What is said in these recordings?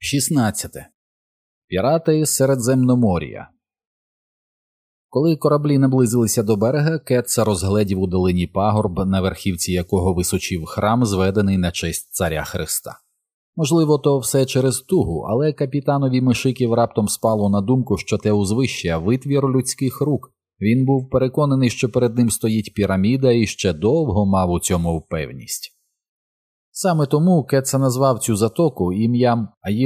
16. Пірати Середземномор'я. Коли кораблі наблизилися до берега, Кетца розгледів у долині пагорб, на верхівці якого височів храм, зведений на честь царя Христа. Можливо, то все через тугу, але капітанові Мишиків раптом спало на думку, що те узвище – витвір людських рук. Він був переконаний, що перед ним стоїть піраміда, і ще довго мав у цьому впевність. Саме тому Кетца назвав цю затоку ім'ям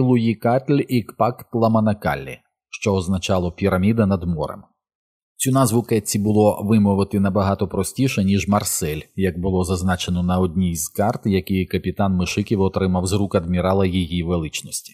Аїлуїкатль-Ікпак-Тламанакаллі, що означало «піраміда над морем». Цю назву Кетці було вимовити набагато простіше, ніж Марсель, як було зазначено на одній з карт, які капітан Мишиків отримав з рук адмірала її величності.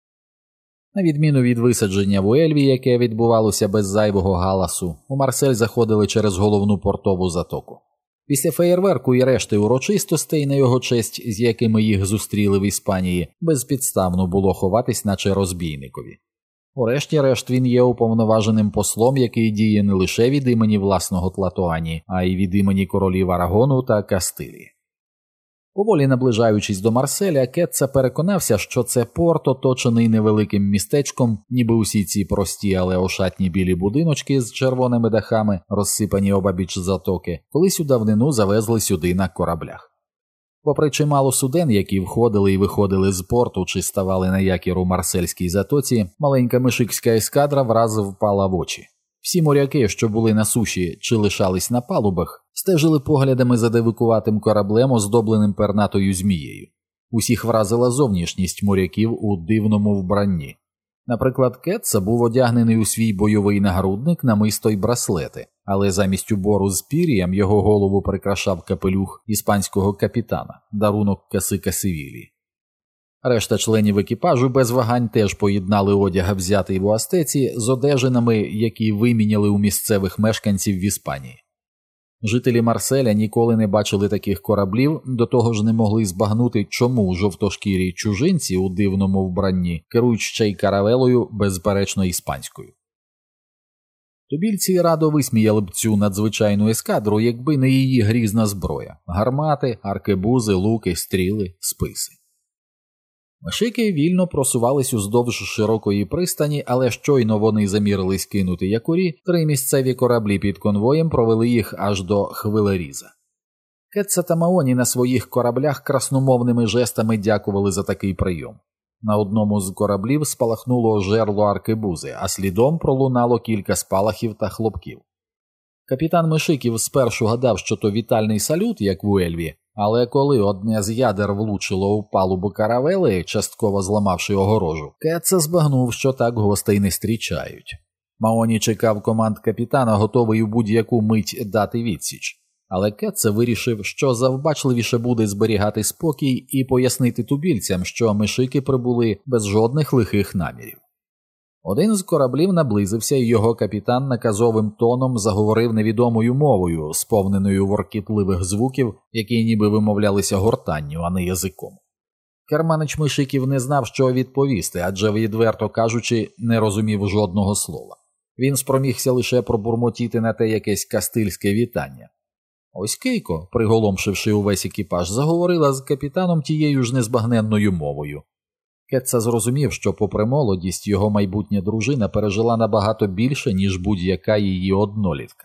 На відміну від висадження в Уельві, яке відбувалося без зайвого галасу, у Марсель заходили через головну портову затоку. Після феєрверку і решти урочистостей на його честь, з якими їх зустріли в Іспанії, безпідставно було ховатись, наче розбійникові. Урешті-решт він є уповноваженим послом, який діє не лише від імені власного Тлатуані, а й від імені королів Арагону та Кастилії. Поволі наближаючись до Марселя, Кетца переконався, що це порт, оточений невеликим містечком, ніби усі ці прості, але ошатні білі будиночки з червоними дахами, розсипані обабіч затоки, колись у давнину завезли сюди на кораблях. Попри чимало суден, які входили і виходили з порту чи ставали на якір у Марсельській затоці, маленька мишикська ескадра враз впала в очі. Всі моряки, що були на суші чи лишались на палубах, стежили поглядами за дивикуватим кораблем, оздобленим пернатою змією. Усіх вразила зовнішність моряків у дивному вбранні. Наприклад, Кетца був одягнений у свій бойовий нагрудник, намисто й браслети, але замість убору з пір'ям його голову прикрашав капелюх іспанського капітана, дарунок Касика Севілії. Решта членів екіпажу без вагань теж поєднали одяг, взятий в Уастеці, з одежинами, які виміняли у місцевих мешканців в Іспанії. Жителі Марселя ніколи не бачили таких кораблів, до того ж не могли збагнути, чому жовтошкірі чужинці у дивному вбранні керують ще й каравелою, безперечно іспанською. Тубільці радо висміяли б цю надзвичайну ескадру, якби не її грізна зброя – гармати, аркебузи, луки, стріли, списи. Мишики вільно просувались уздовж широкої пристані, але щойно вони замірились кинути якорі, 3 місцеві кораблі під конвоєм провели їх аж до Хвилеріза. Кетца та Маоні на своїх кораблях красномовними жестами дякували за такий прийом. На одному з кораблів спалахнуло жерло аркебузи, а слідом пролунало кілька спалахів та хлопків. Капітан Мишиків спершу гадав, що то вітальний салют, як в Уельві, але коли одне з ядер влучило у палубу каравели, частково зламавши огорожу, Кетца збагнув, що так гостей не зустрічають. Маоні чекав команд капітана, готовий у будь-яку мить дати відсіч. Але Кетца вирішив, що завбачливіше буде зберігати спокій і пояснити тубільцям, що мишики прибули без жодних лихих намірів. Один з кораблів наблизився, і його капітан наказовим тоном заговорив невідомою мовою, сповненою воркітливих звуків, які ніби вимовлялися гортанню, а не язиком. Керманич Мишиків не знав, що відповісти, адже, відверто кажучи, не розумів жодного слова. Він спромігся лише пробурмотіти на те якесь кастильське вітання. Ось Кейко, приголомшивши увесь екіпаж, заговорила з капітаном тією ж незбагненною мовою. Кетца зрозумів, що попри молодість його майбутня дружина пережила набагато більше, ніж будь-яка її однолітка.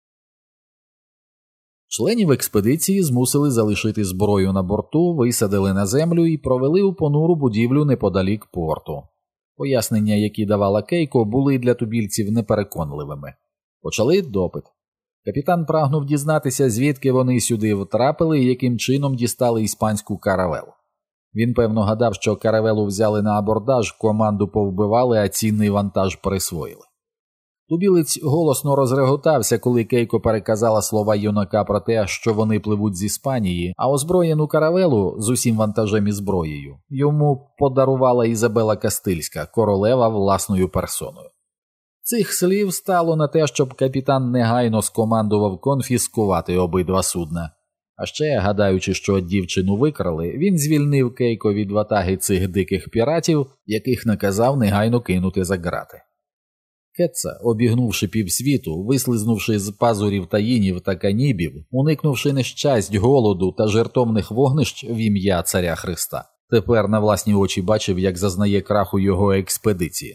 Членів експедиції змусили залишити зброю на борту, висадили на землю і провели у понуру будівлю неподалік порту. Пояснення, які давала Кейко, були для тубільців непереконливими. Почали допит. Капітан прагнув дізнатися, звідки вони сюди втрапили і яким чином дістали іспанську каравелу. Він, певно, гадав, що каравелу взяли на абордаж, команду повбивали, а цінний вантаж присвоїли. Тубілець голосно розреготався, коли Кейко переказала слова юнака про те, що вони пливуть з Іспанії, а озброєну каравелу з усім вантажем і зброєю йому подарувала Ізабела Кастильська, королева власною персоною. Цих слів стало на те, щоб капітан негайно скомандував конфіскувати обидва судна. А ще, гадаючи, що дівчину викрали, він звільнив Кейко від ватаги цих диких піратів, яких наказав негайно кинути за ґрати. Кетца, обігнувши півсвіту, вислизнувши з пазурів таїнів та канібів, уникнувши нещасть, голоду та жертовних вогнищ в ім'я царя Христа, Тепер на власні очі бачив, як зазнає краху його експедиції.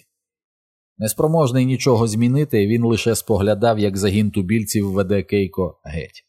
Неспроможний нічого змінити, він лише споглядав, як загін тубільців веде Кейко геть.